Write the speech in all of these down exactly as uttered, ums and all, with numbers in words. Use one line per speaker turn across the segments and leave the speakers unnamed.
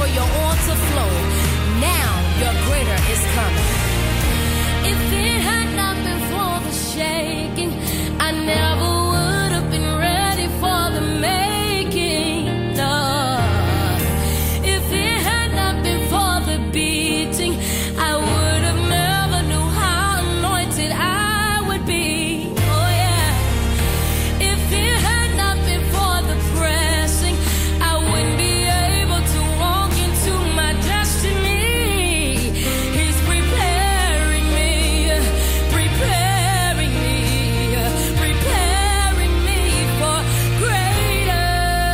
for your oil to flow. Now your greater is coming. If it had not been for the shaking, I never would have been ready for the making. No. If it had not been for the beating, I would have never knew how anointed I would be. Oh yeah. If it had not been for the pressing, I wouldn't be able to walk into my destiny. He's preparing me, preparing me, preparing me for greater.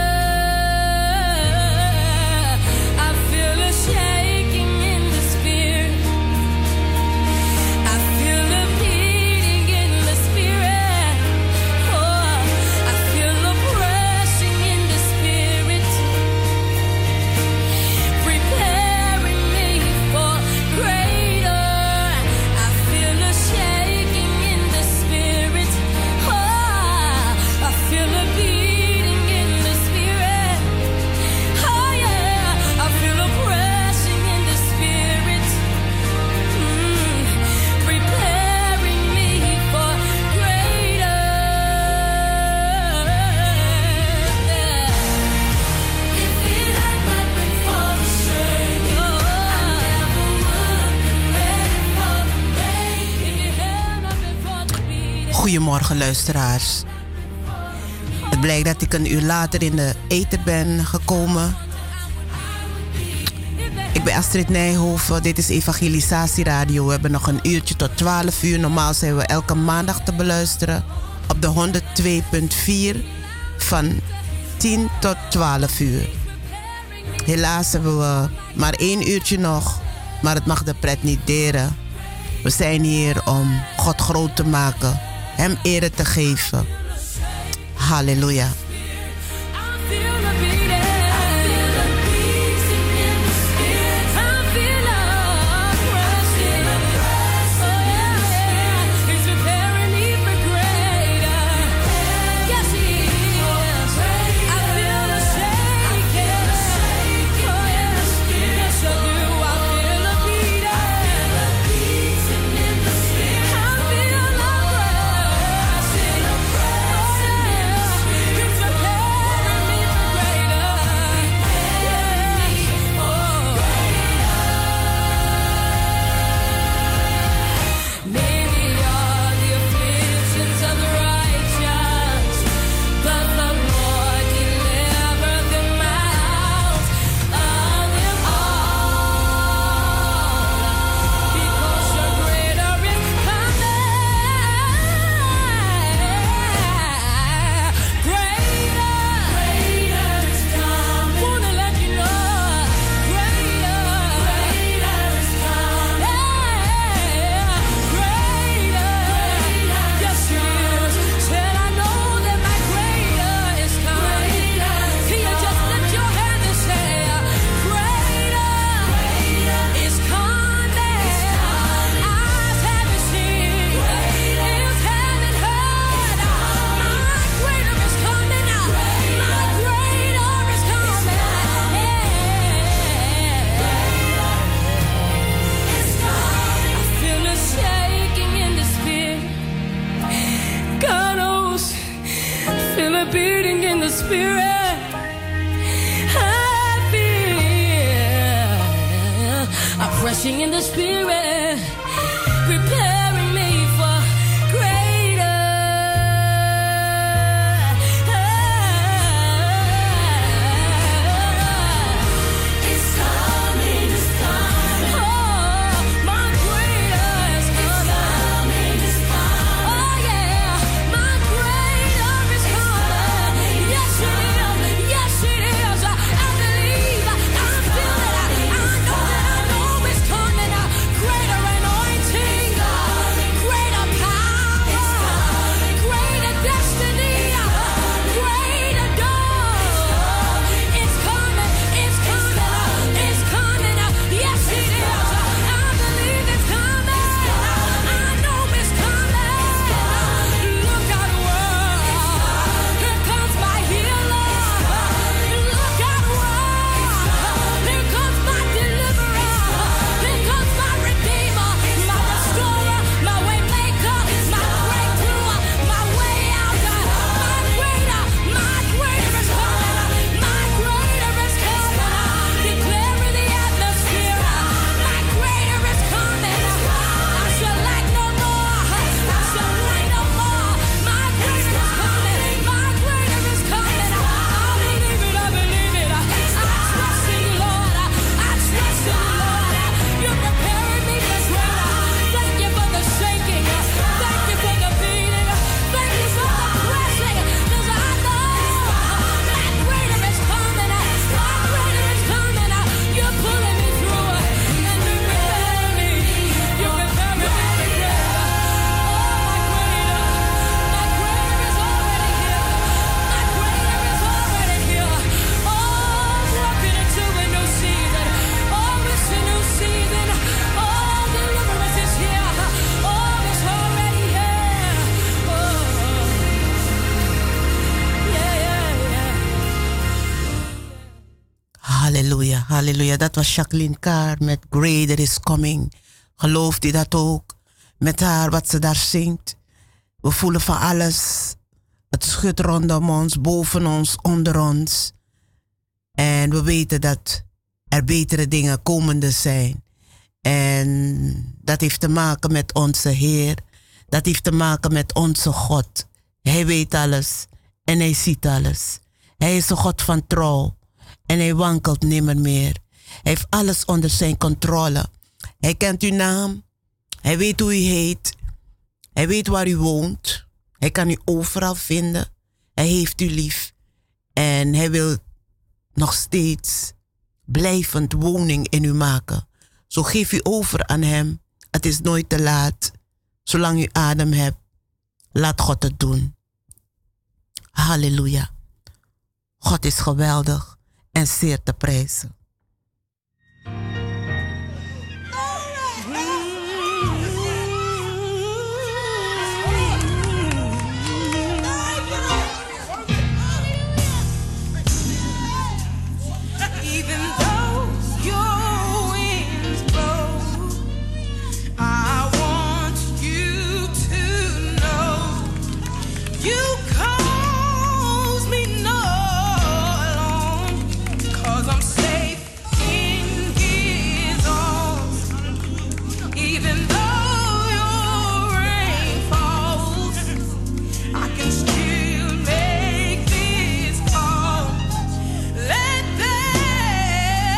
I feel a shaking in the spirit. I feel a beating in the spirit. Oh, I feel a pressing in the spirit, preparing me for greater. I feel a shaking in the spirit. Oh, I feel a beating in the spirit. Oh yeah, I feel a pressing in the spirit, mm, preparing me for greater. If it had not been for the shaking, I never would have been ready for the making. If it had not been for the beating.
Goedemorgen luisteraars. Het blijkt dat ik een uur later in de eten ben gekomen. Ik ben Astrid Nijhoven, dit is Evangelisatieradio. We hebben nog een uurtje tot twaalf uur. Normaal zijn we elke maandag te beluisteren op de honderdtwee komma vier van tien tot twaalf uur. Helaas hebben we maar één uurtje nog, maar het mag de pret niet deren. We zijn hier om God groot te maken, Hem ere te geven. Halleluja.
I feel a beating. I feel a beating in the spirit. I feel a pressing. Oh yeah, yeah. He's preparing me for greater. Yes, He is. I feel a shaking. Oh yes, yes I do. I feel a beating. in the spirit. I feel a pressing. Oh yeah. He's preparing me for greater. Yeah. Oh. Many are the afflictions of the righteous, but the Lord delivered them out of them all. Because your greater is coming. Greater, greater is coming. Wanna let you know, greater, greater is coming. Yeah, greater, yes it is. Said I know that my greater is coming. Can you just lift your hand and say, greater is coming. Eyes haven't seen, ears haven't heard. My greater is coming. My greater is coming. I feel a shaking in the spirit. God knows. Feel a beating in the spirit. I feel a pressing in the spirit, preparing me for greater. It's coming, it's coming. Oh, my greater is coming. It's coming. Oh yeah, my greater is coming. Yes it is, yes it is. I believe, I feel it. I know that I know it's coming. Greater anointing.
Halleluja, halleluja. Dat was Jacqueline Carr met Greater is Coming. Gelooft u dat ook? Met haar, wat ze daar zingt. We voelen van alles. Het schudt rondom ons, boven ons, onder ons. En we weten dat er betere dingen komende zijn. En dat heeft te maken met onze Heer. Dat heeft te maken met onze God. Hij weet alles en hij ziet alles. Hij is een God van trouw en hij wankelt nimmer meer. Hij heeft alles onder zijn controle. Hij kent uw naam. Hij weet hoe u heet. Hij weet waar u woont. Hij kan u overal vinden. Hij heeft u lief. En hij wil nog steeds blijvend woning in u maken. Zo geef u over aan hem. Het is nooit te laat. Zolang u adem hebt, laat God het doen. Halleluja. God is geweldig en zeer te prijzen.
Let there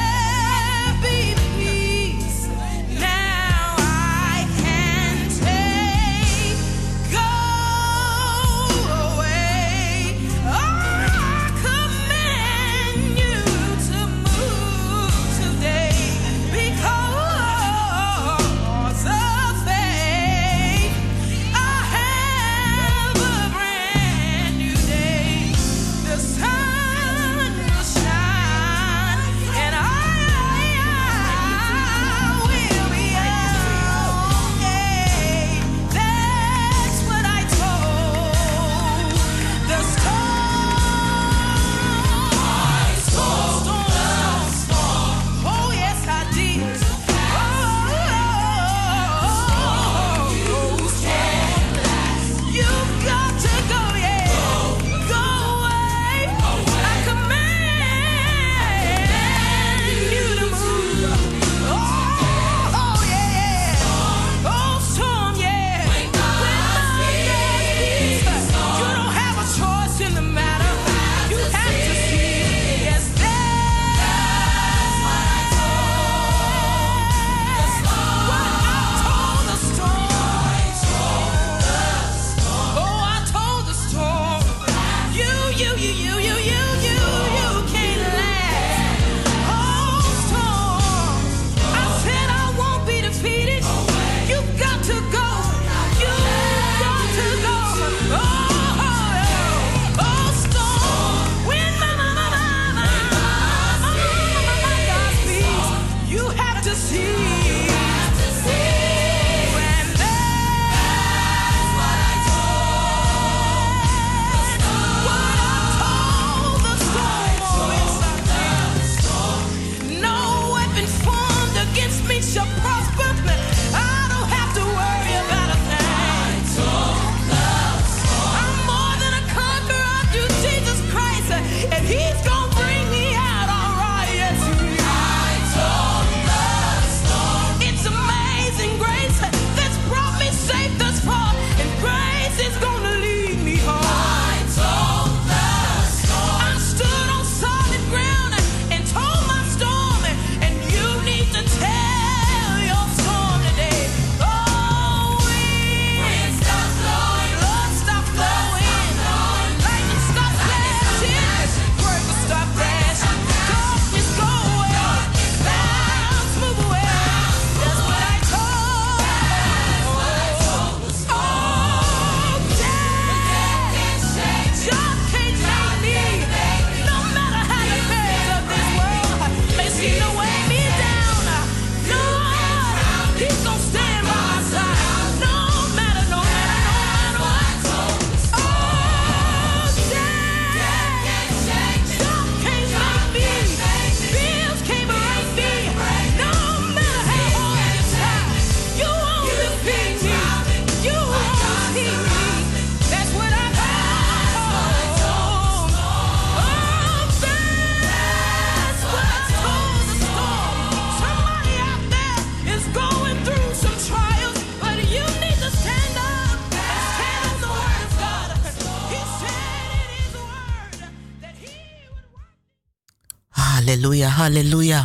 Halleluja, halleluja.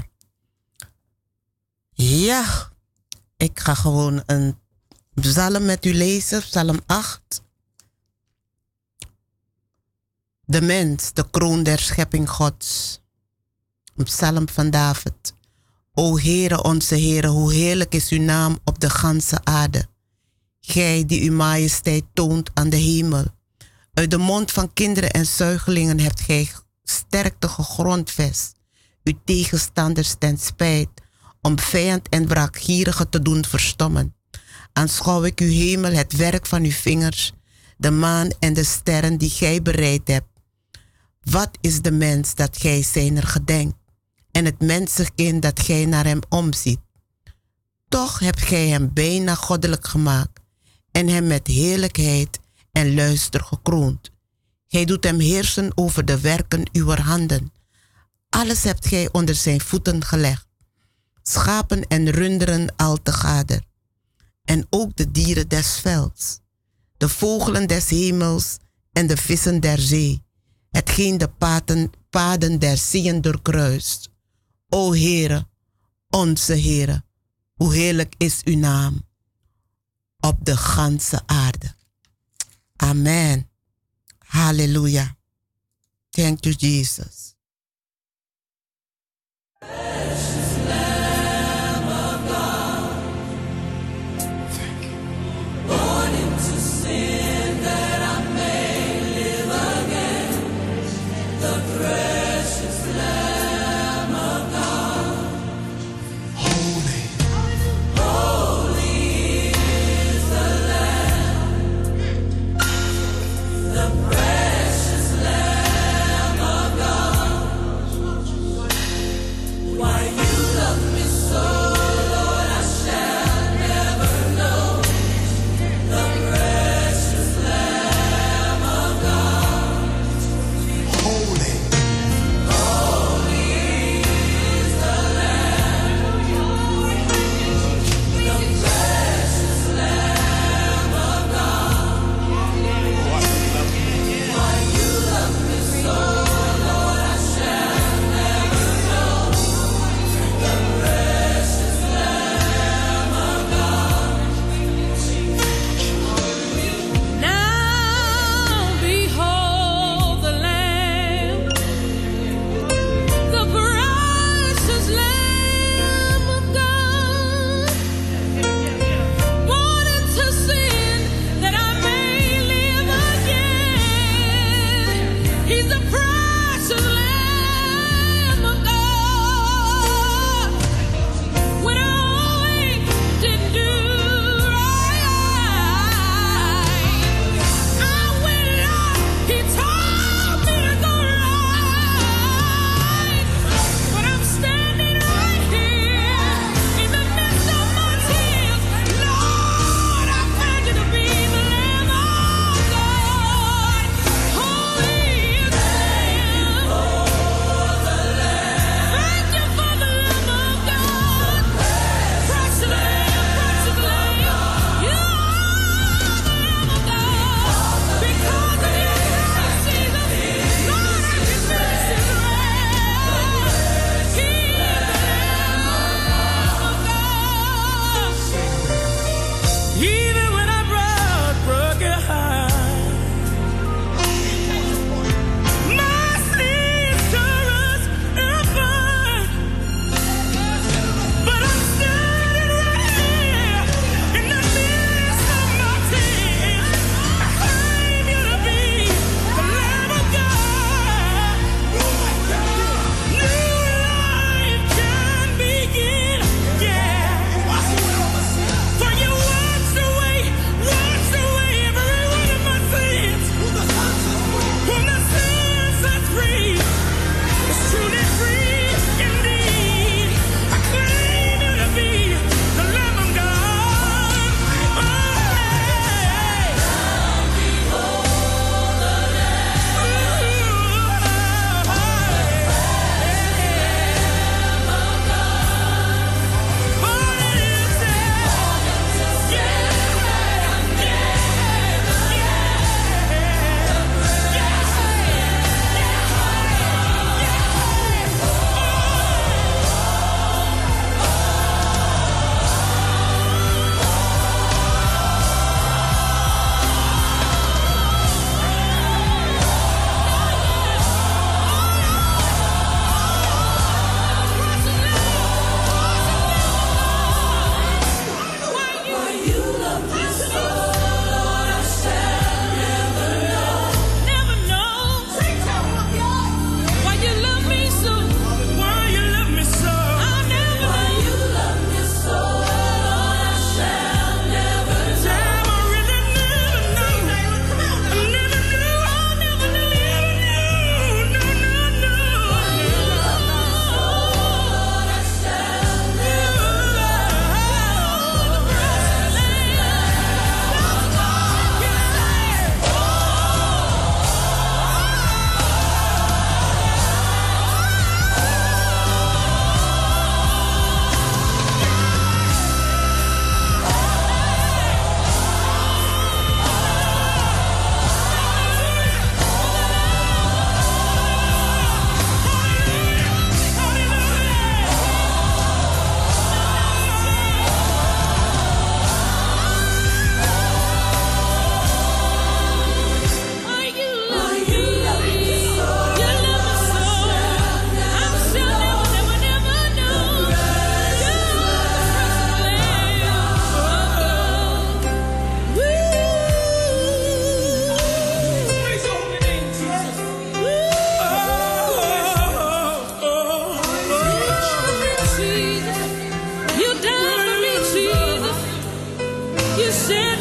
Ja, ik ga gewoon een psalm met u lezen, psalm acht. De mens, de kroon der schepping Gods. Een psalm van David. O Heere, onze Heere, hoe heerlijk is uw naam op de ganse aarde. Gij die uw majesteit toont aan de hemel. Uit de mond van kinderen en zuigelingen hebt gij sterkte gegrondvest. Uw tegenstanders ten spijt, om vijand en wraakgierige te doen verstommen. Aanschouw ik uw hemel, het werk van uw vingers, de maan en de sterren die gij bereid hebt. Wat is de mens dat gij zijner gedenkt, en het mensenkind dat gij naar hem omziet? Toch hebt gij hem bijna goddelijk gemaakt, en hem met heerlijkheid en luister gekroond. Gij doet hem heersen over de werken uw handen. Alles hebt gij onder zijn voeten gelegd. Schapen en runderen al te gader. En ook de dieren des velds. De vogelen des hemels en de vissen der zee. Hetgeen de paden, paden der zeeën doorkruist. O Heere, onze Heere, hoe heerlijk is uw naam op de ganse aarde. Amen. Halleluja. Thank you, Jesus.
The precious Lamb of God.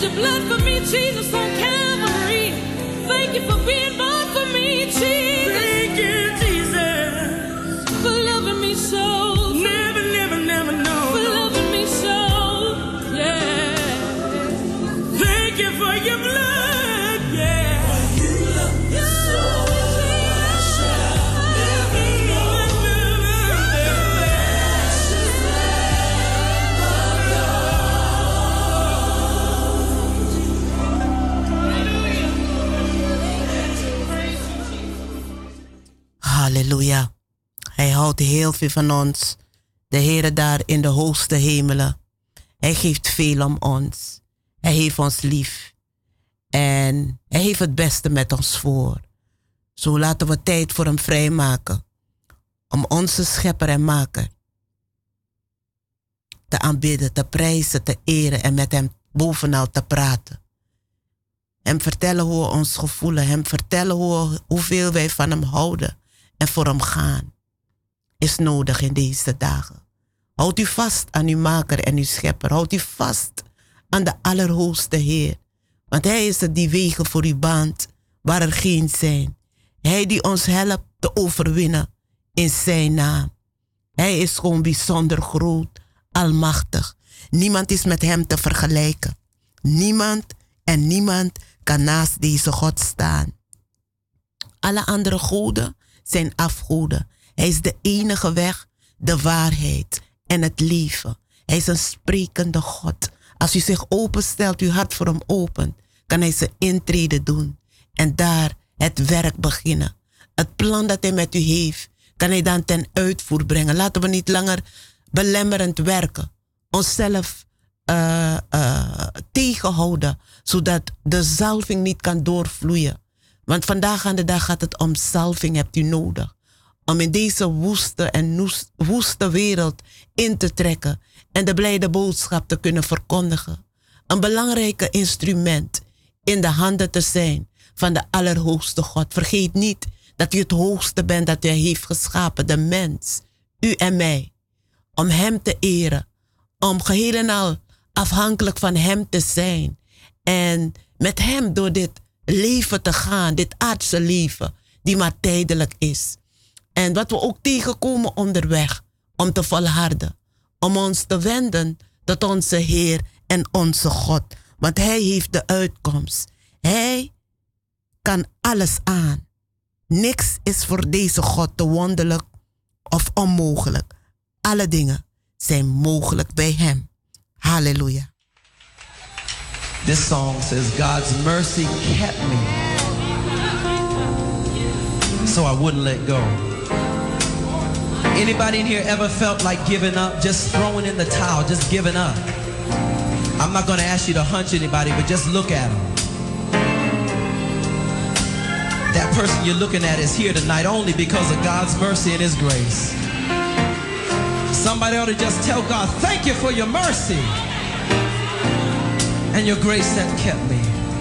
your blood for me, Jesus, on Calvary. Thank you for being born for me, Jesus.
Thank you, Jesus,
for loving me so.
Never, never, never know.
For loving me so, yeah.
Thank you for your blood, yeah. For you love me so, I shall never know.
Halleluja. Hij houdt heel veel van ons. De Heere daar in de hoogste hemelen. Hij geeft veel om ons. Hij heeft ons lief. En hij heeft het beste met ons voor. Zo laten we tijd voor hem vrijmaken. Om onze schepper en maker te aanbidden, te prijzen, te eren en met hem bovenal te praten. Hem vertellen hoe we ons gevoelen. Hem vertellen hoe, hoeveel wij van hem houden en voor hem gaan. Is nodig in deze dagen. Houd u vast aan uw maker en uw schepper. Houd u vast aan de Allerhoogste Heer. Want hij is het die wegen voor u baant waar er geen zijn. Hij die ons helpt te overwinnen in zijn naam. Hij is gewoon bijzonder groot, almachtig. Niemand is met hem te vergelijken. Niemand en niemand kan naast deze God staan. Alle andere goden zijn afgoden. Hij is de enige weg, de waarheid en het leven. Hij is een sprekende God. Als u zich openstelt, uw hart voor hem opent, kan hij zijn intrede doen. En daar het werk beginnen. Het plan dat hij met u heeft, kan hij dan ten uitvoer brengen. Laten we niet langer belemmerend werken. Onszelf uh, uh, tegenhouden, zodat de zalving niet kan doorvloeien. Want vandaag aan de dag gaat het om zalving, hebt u nodig. Om in deze woeste en woeste wereld in te trekken en de blijde boodschap te kunnen verkondigen. Een belangrijke instrument in de handen te zijn van de Allerhoogste God. Vergeet niet dat u het hoogste bent dat hij heeft geschapen, de mens, u en mij. Om hem te eren, om geheel en al afhankelijk van hem te zijn. En met hem door dit leven te gaan, dit aardse leven, die maar tijdelijk is. En wat we ook tegenkomen onderweg, om te volharden. Om ons te wenden tot onze Heer en onze God. Want hij heeft de uitkomst. Hij kan alles aan. Niks is voor deze God te wonderlijk of onmogelijk. Alle dingen zijn mogelijk bij hem. Halleluja.
This song says, God's mercy kept me, so I wouldn't let go. Anybody in here ever felt like giving up, just throwing in the towel, just giving up? I'm not going to ask you to hunch anybody, but just look at them. That person you're looking at is here tonight only because of God's mercy and his grace. Somebody ought to just tell God, thank you for your mercy and your grace that kept me.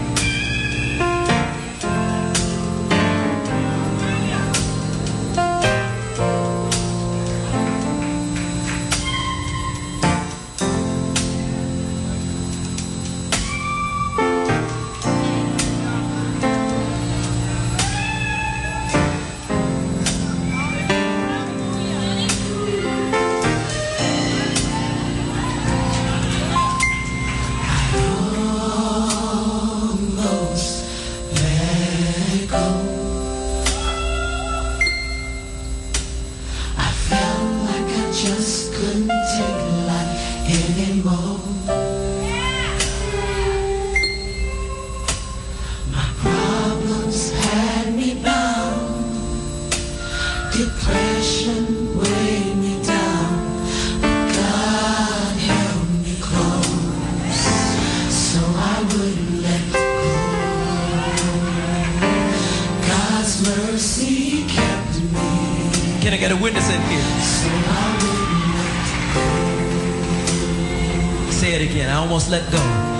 Let go.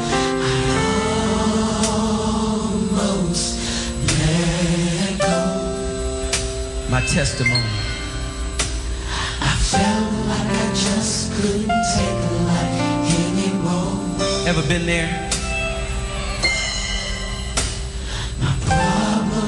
Almost let go.
My testimony.
I felt like I just couldn't take life anymore.
Ever been there?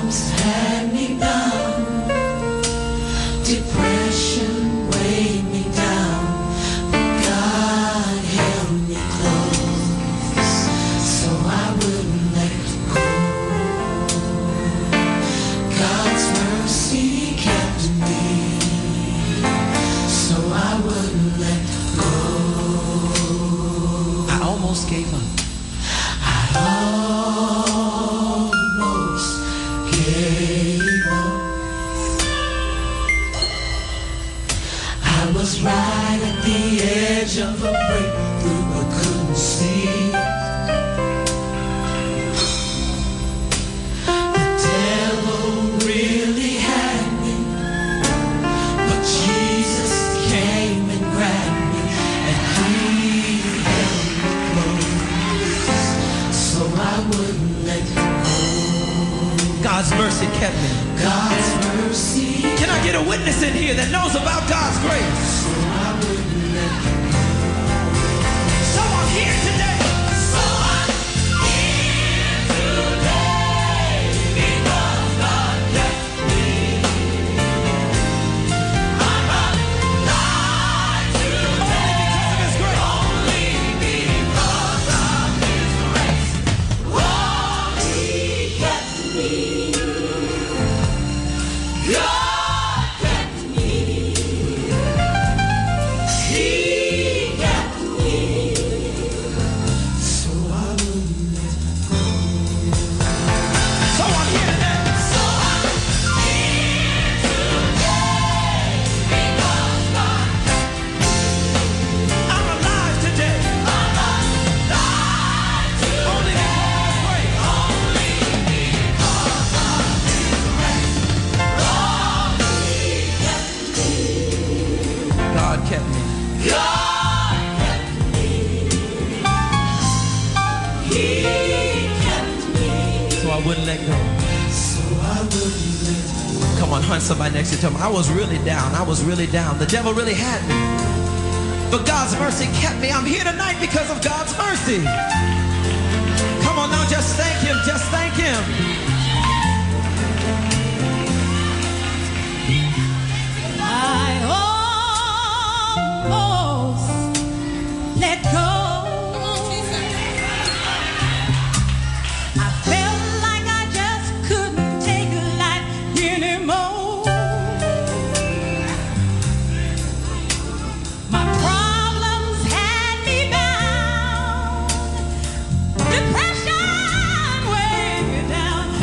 I was really down. I was really down. The devil really had me. But God's mercy kept me. I'm here tonight because of God's mercy. Come on now, just thank him. Just thank him.
I almost let go. I felt like I just couldn't take life anymore. Depression weighed me down.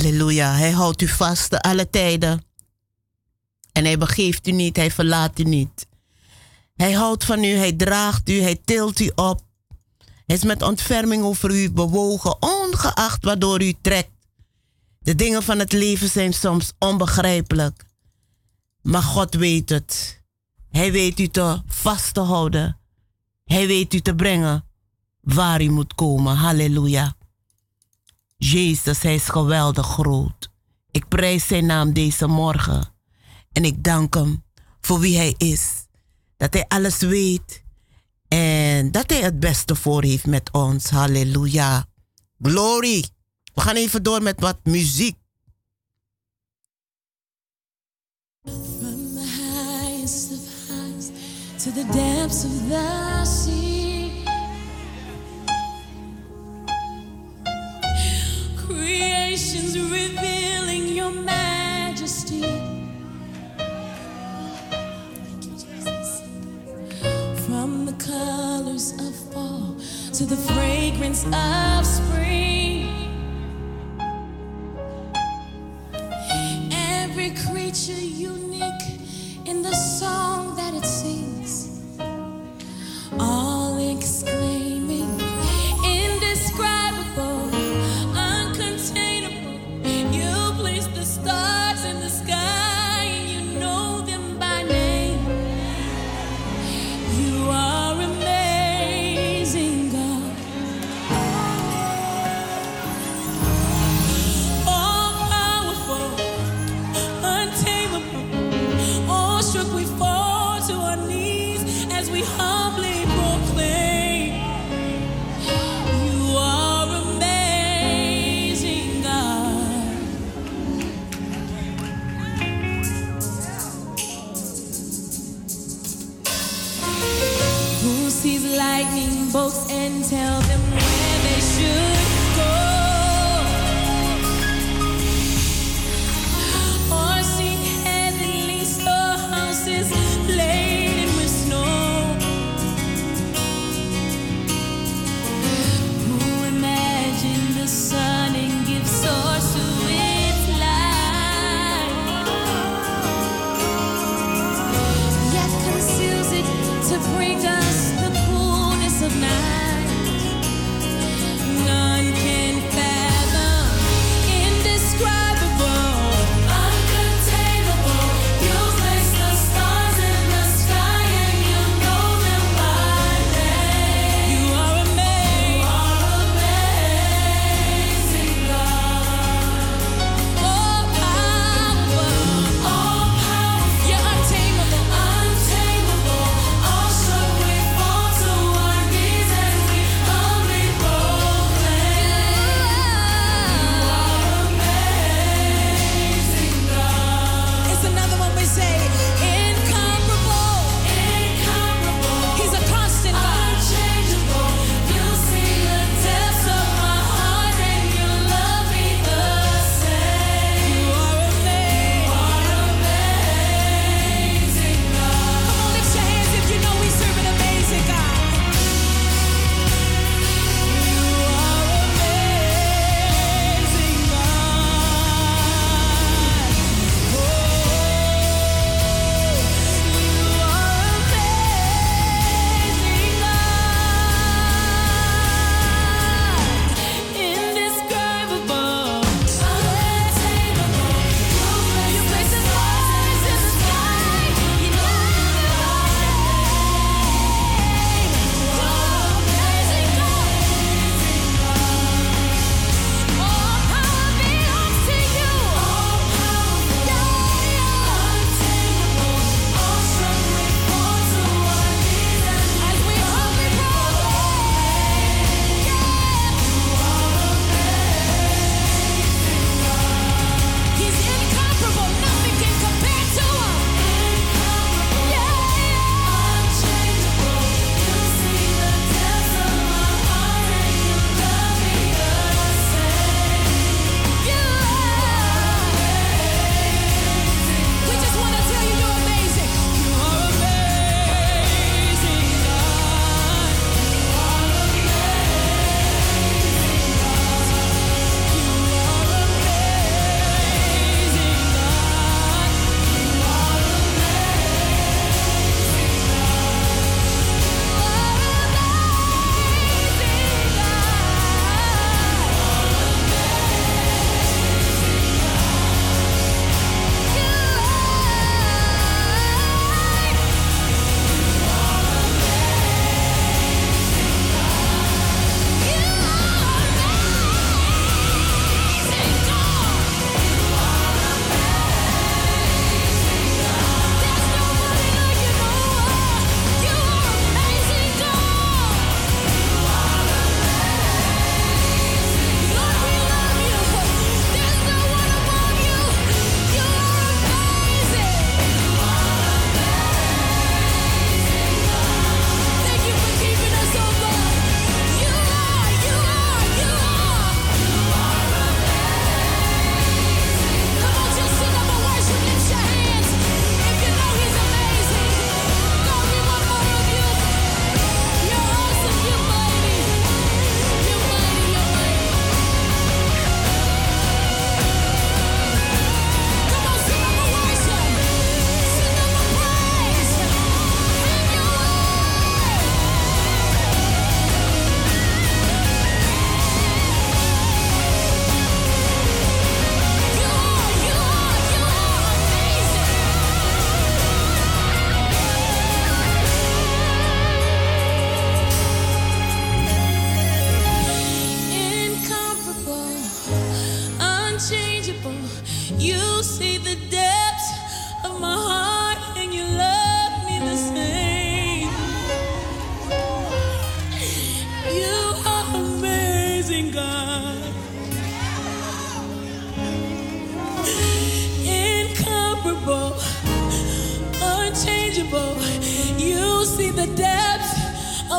Halleluja. Hij houdt u vast te alle tijden. En hij begeeft u niet, hij verlaat u niet. Hij houdt van u, hij draagt u, hij tilt u op. Hij is met ontferming over u bewogen, ongeacht waardoor u trekt. De dingen van het leven zijn soms onbegrijpelijk. Maar God weet het. Hij weet u te vast te houden. Hij weet u te brengen waar u moet komen. Halleluja. Jezus, hij is geweldig groot. Ik prijs zijn naam deze morgen. En ik dank hem voor wie hij is. Dat hij alles weet. En dat hij het beste voor heeft met ons. Halleluja. Glory. We gaan even door met wat muziek.
From the highest of highs to the depths of the sea. Creation's revealing your majesty. Thank you, Jesus. From the colors of fall to the fragrance of spring. Every creature unique in the song that it sings. All exclaiming, indescribable, uncontainable. You place the stars in the sky and you know them by name. You are amazing, God. All powerful, untamable. Awestruck, we fall to our knees as we humbly proclaim. You are amazing, God. Who sees lightning bolts and tell them where they should go? Or see heavenly storehouses laden with snow? Who imagined the sun and gives source to its light, yet conceals it to bring us the coolness of night? None can fathom, indescribable, uncontainable. You place the stars in the sky and you know them by name. You are amazing. You are amazing, God. All powerful, all powerful. You're untamable, untamable. Awestruck, we fall to our knees as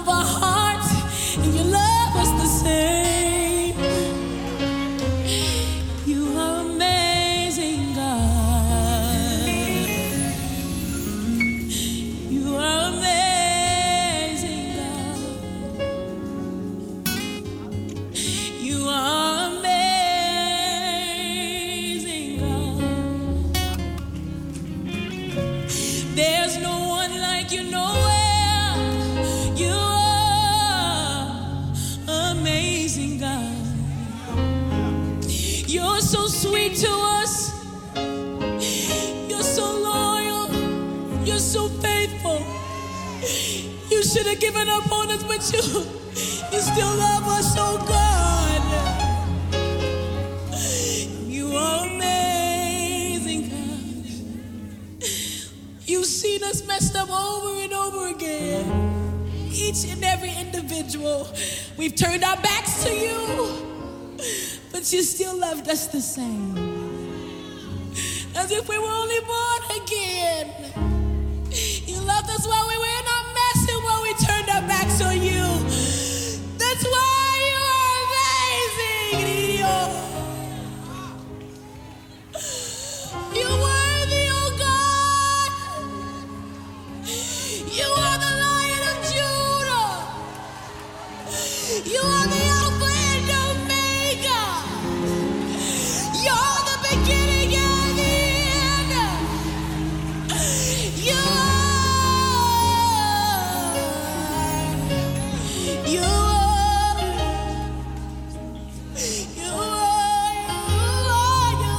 of our hearts, and you love us the same. You are amazing, God. You are amazing, God. You are amazing, God. There's no one like you nowhere. You are amazing, God. You're so sweet to us. You're so loyal. You're so faithful. You should have given up on us, but you, you still love us, oh God. You are amazing, God. You've seen us messed up over and over again. Each and every individual, we've turned our backs to you, but you still loved us the same. As if we were only born again. You loved us while we were in our mess and while we turned our backs on you. That's why you are amazing. You're worthy, oh God. You are the Lion of Judah. You are the Alpha and Omega. You're the beginning and the end. You are. You are. You are. You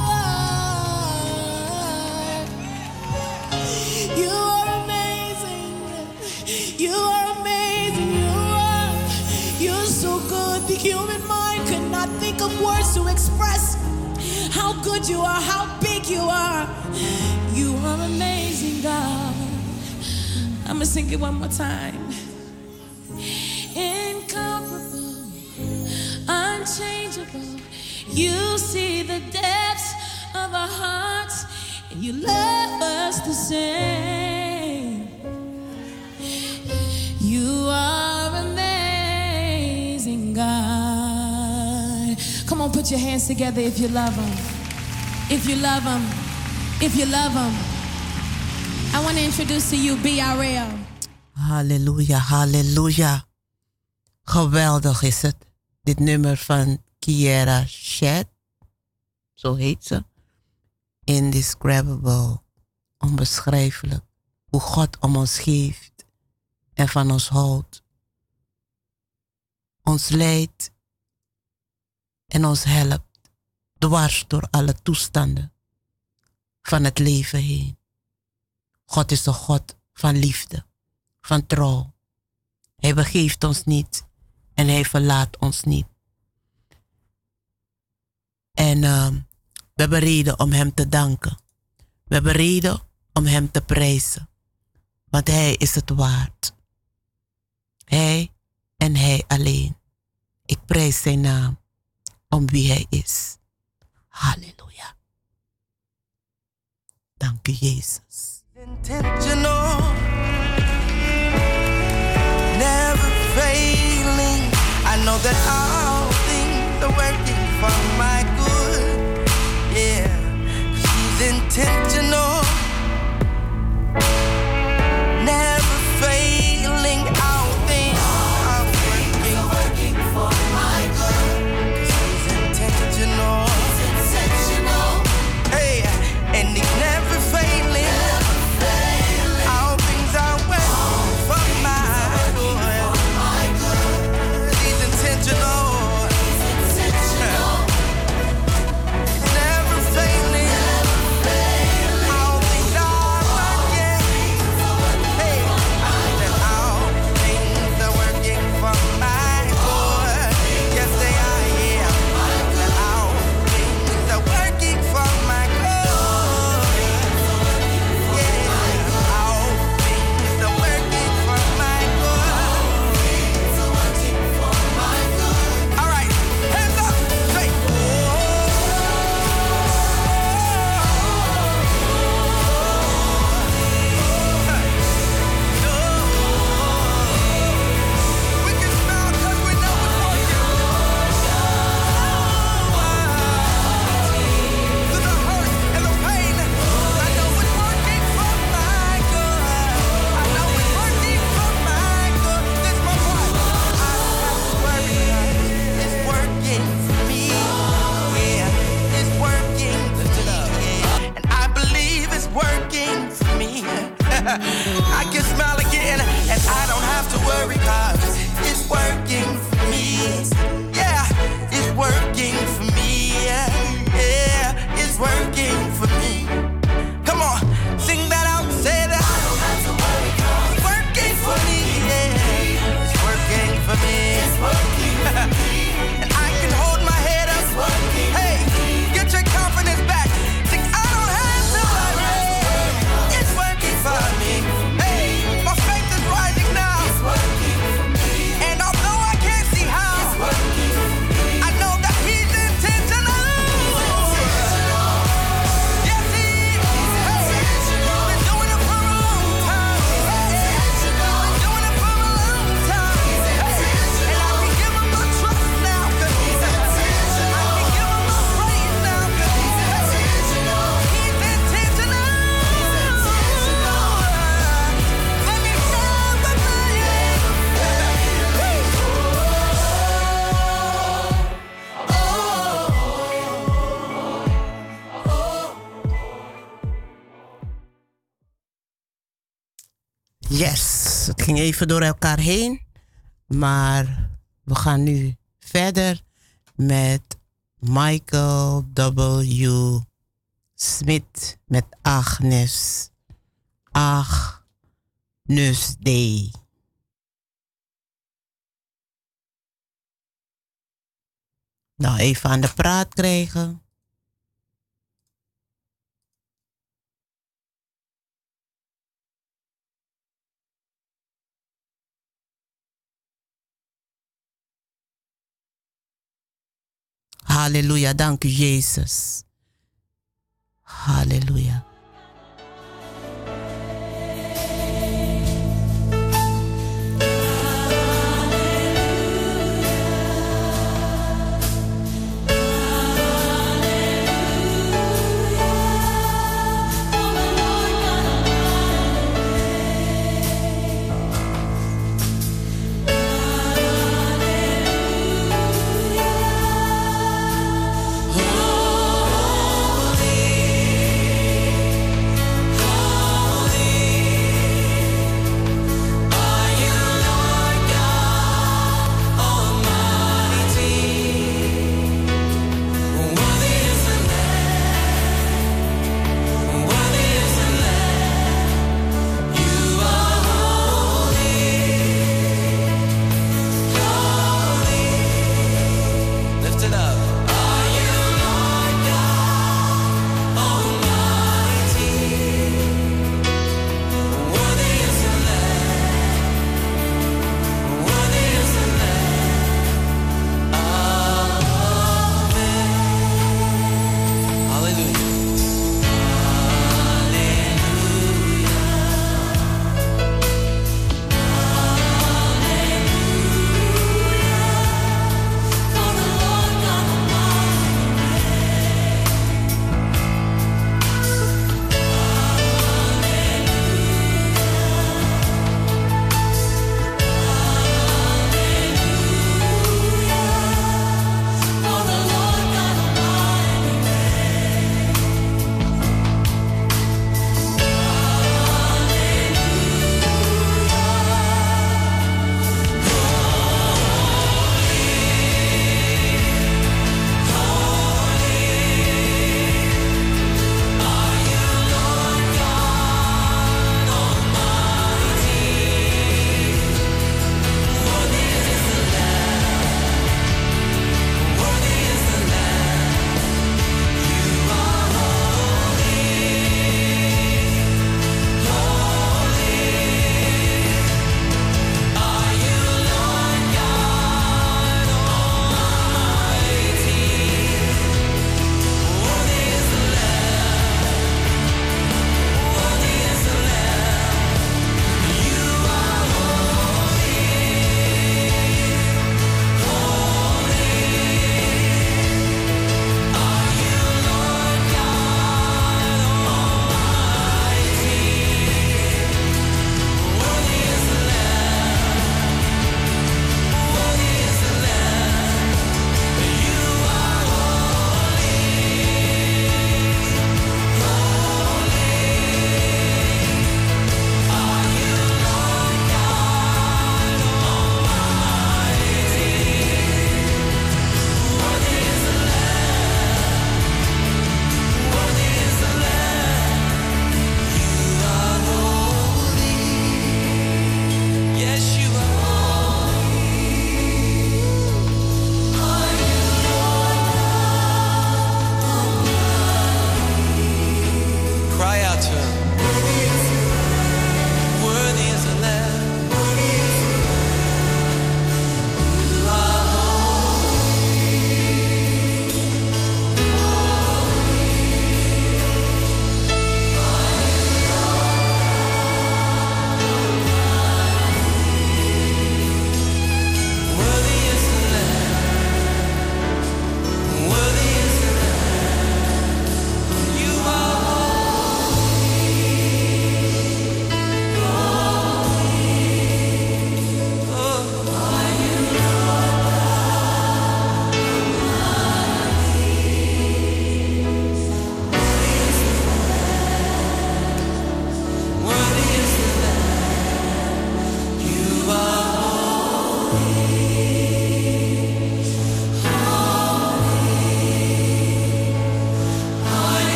are. You are. You are amazing. You are amazing. You are. You're so good. The human mind could not think of words to express how good you are, how big you are. You are amazing, God. I'm gonna sing it one more time. Incomparable, unchangeable. You see the depths of our hearts, and you love us the same. You are amazing, God. Come on, put your hands together if you love him. If you love him. If you love him. I want to introduce to you B R L.
Halleluja, halleluja. Geweldig is het. Dit nummer van Kiera Shed. Zo heet ze. Indescribable. Onbeschrijfelijk. Hoe God om ons geeft. En van ons houdt. Ons leidt. En ons helpt. Dwars door alle toestanden. Van het leven heen. God is een God van liefde. Van trouw. Hij begeeft ons niet. En hij verlaat ons niet. En uh, we hebben reden om hem te danken. We hebben reden om hem te prijzen. Want hij is het waard. Hij en hij alleen. Ik prijs zijn naam. Om wie hij is. Halleluja. Dank u, Jezus.
Intentional, never failing. I know that all things are working for my good. Yeah, 'cause he's intentional, never failing. All things are working, working for my good. 'Cause he's intentional, he's intentional. Hey, and he's never failing. All things are working for my good. He's intentional. He's never failing. I can smile again, and I don't have to worry, cause it's working for me. Yeah, it's working for me. Yeah, it's working for me. Come on, sing that out, say that. I don't have to worry, cause it's working for me. Yeah, it's working for me. It's working for me. And I can hold my head up. It's working. Hey, get your confidence back. Sing, I don't have to worry. It's working for me. Hey, my faith is rising now. It's working for me. And although I can't see how, it's working for me. I know that he's intentional. Yes, he is. Hey, been doing it for a long time. Been doing it for a long time. Hey, and I can give him my trust now, 'cause he's intentional. I can give him my praise now, 'cause he's intentional. He's intentional. Let me share with
Yes, het ging even door elkaar heen. Maar we gaan nu verder met Michael W. Smith met Agnes. Agnus Dei. Nou, even aan de praat krijgen. Halleluja, dank u Jezus. Halleluja.
Holy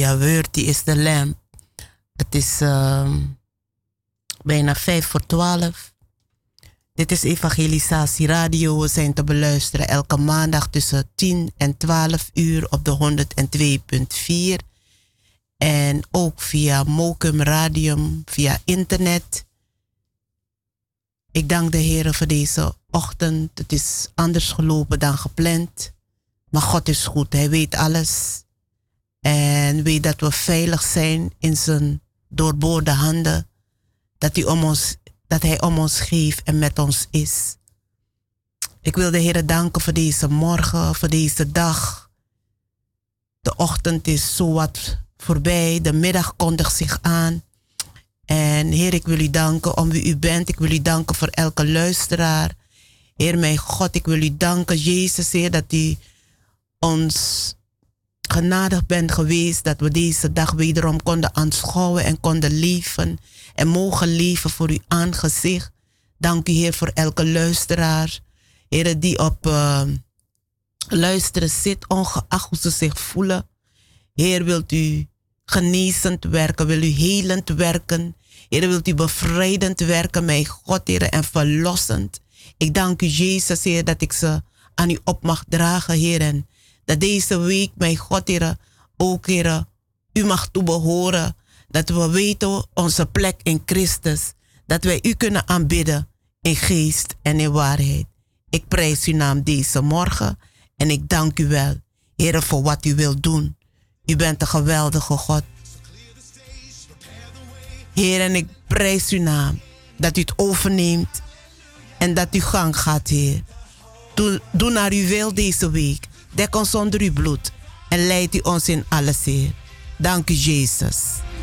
Halleluja, worthy is the Lamb. Het is uh, bijna vijf voor twaalf. Dit is Evangelisatie Radio. We zijn te beluisteren elke maandag tussen tien en twaalf uur op de honderdtwee komma vier. En ook via Mokum Radium, via internet. Ik dank de Heer voor deze ochtend. Het is anders gelopen dan gepland. Maar God is goed. Hij weet alles. En weet dat we veilig zijn in zijn doorboorde handen. Dat hij om ons, dat hij om ons geeft en met ons is. Ik wil de Heer danken voor deze morgen, voor deze dag. De ochtend is zo wat voorbij. De middag kondigt zich aan. En Heer, ik wil u danken om wie u bent. Ik wil u danken voor elke luisteraar. Heer, mijn God, ik wil u danken, Jezus, Heer, dat u ons genadig bent geweest. Dat we deze dag wederom konden aanschouwen en konden leven. En mogen leven voor uw aangezicht. Dank u, Heer, voor elke luisteraar. Heer, die op uh, luisteren zit, ongeacht hoe ze zich voelen. Heer, wilt u genezend werken, wil u helend werken. Heer, wilt u bevrijdend werken, mijn God, Heer, en verlossend. Ik dank u, Jezus, Heer, dat ik ze aan u op mag dragen, Heer. En dat deze week, mijn God, Heer, ook, Heer, u mag toebehoren. Dat we weten onze plek in Christus. Dat wij u kunnen aanbidden in geest en in waarheid. Ik prijs uw naam deze morgen en ik dank u wel, Heer, voor wat u wilt doen. U bent een geweldige God. Heer, en ik prijs uw naam dat u het overneemt en dat u gang gaat, Heer. Doe, doe naar uw wil deze week. Dek ons onder uw bloed en leid u ons in alles, Heer. Dank u, Jezus.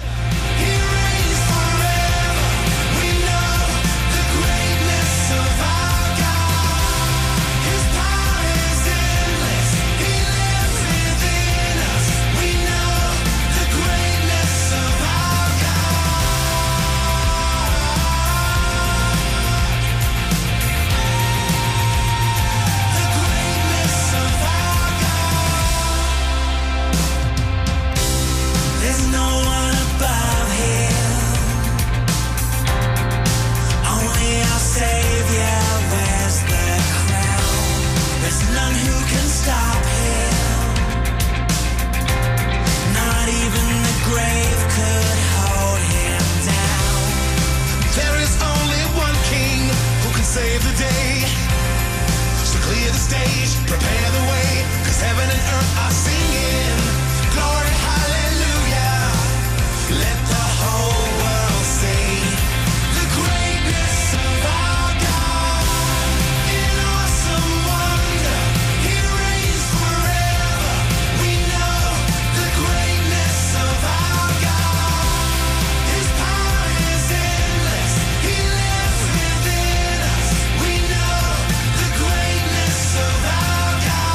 Save the day, so clear the stage, prepare the way, cause heaven and earth are singing, glory, hallelujah, let the whole world see the greatness of our God, in awesome wonder, He reigns forever, we know the greatness of our God, His power is endless, He lives within us. We know the greatness of our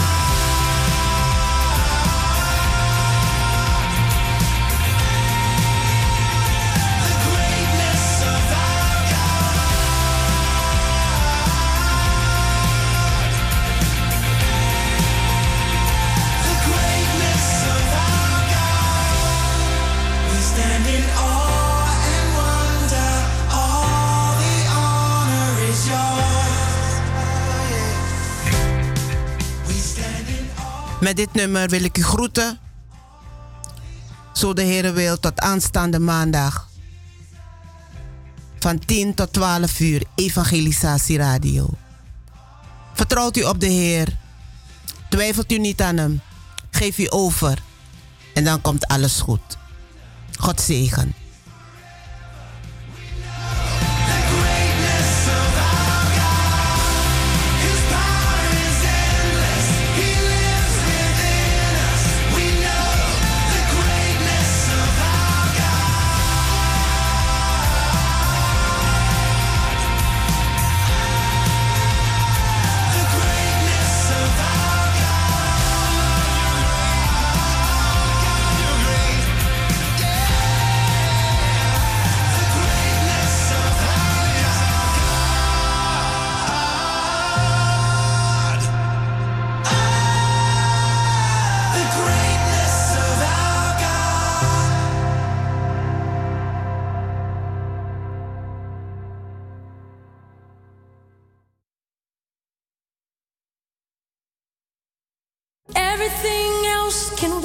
Met dit nummer wil ik u groeten. Zo de Heer wil, tot aanstaande maandag. Van tien tot twaalf uur, Evangelisatie Radio. Vertrouwt u op de Heer. Twijfelt u niet aan hem. Geef u over. En dan komt alles goed. God zegen.
God.
everything else can